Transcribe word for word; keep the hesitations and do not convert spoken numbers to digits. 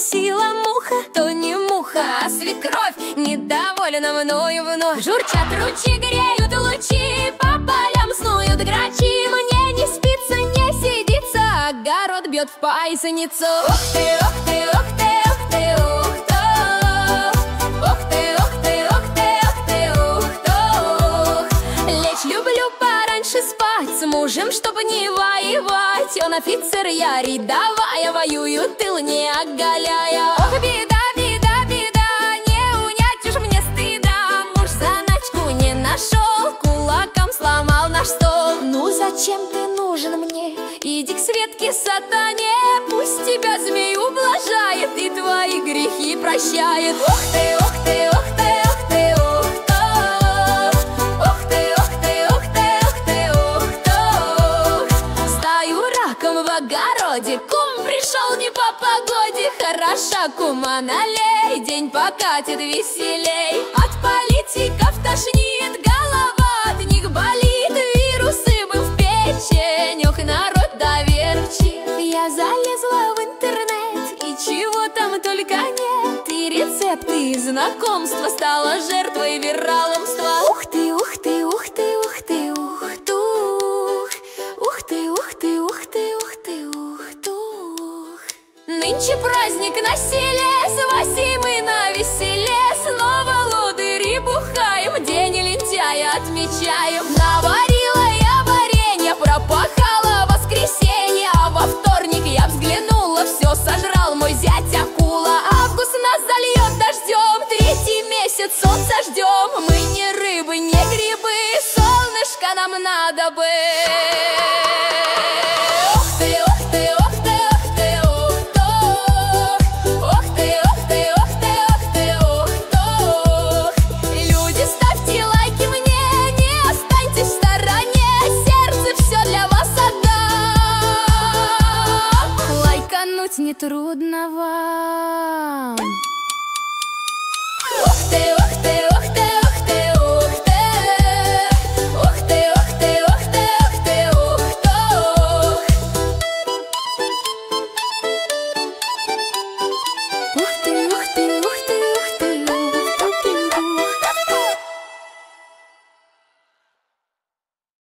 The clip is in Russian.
укусила муха, то не муха, а свекровь недовольна мною вновь. Журчат ручьи, греют лучи, по полям снуют грачи. Мне не спится, не сидится, огород бьет в поясницу. Ух ты, ух ты, ух ты, ух ты, ух ты. Ух ты, ух ты, ух ты, ух ты, ух ты. Лечь люблю пораньше спать, с мужем, чтобы не воевать. Он офицер, я рядовая, воюю тыл не оголяя. Ох, беда, беда, беда, не унять уж мне стыда. Муж заначку не нашел, кулаком сломал наш стол. Ну зачем ты нужен мне? Иди к Светке сатане, пусть тебя змей ублажает и твои грехи прощает. Ух ты, ух ты, ух ты, ух ты, ух ты. Ух ты, ух ты, ух ты, ух ты, ух ты. Стою раком в огороде, кум пришел не по погоде. Хороша кума, налей, день покатит веселей. От политиков тошнит, голова от них болит. Вирусы бы в печень, ох, народ доверчив. Я залезла в интернет, и чего там только нет. И рецепты, и знакомства, стала жертвой вираломства. Ух ты, ух ты, ух ты, ух ты, ух тух. Ух ты, ух ты, ух ты, ух ты, ух тух. Нынче праздник на селе, с Васей мы на веселе. Снова лодыри бухаем, день лентяя отмечаем. Наварила я варенье, пропахала воскресенье, а во вторник я взглянула, все сожрал мой зять акула. Август нас зальет дождем, третий месяц солнца ждем. Мы не рыбы, не грибы, солнышко нам надо бы.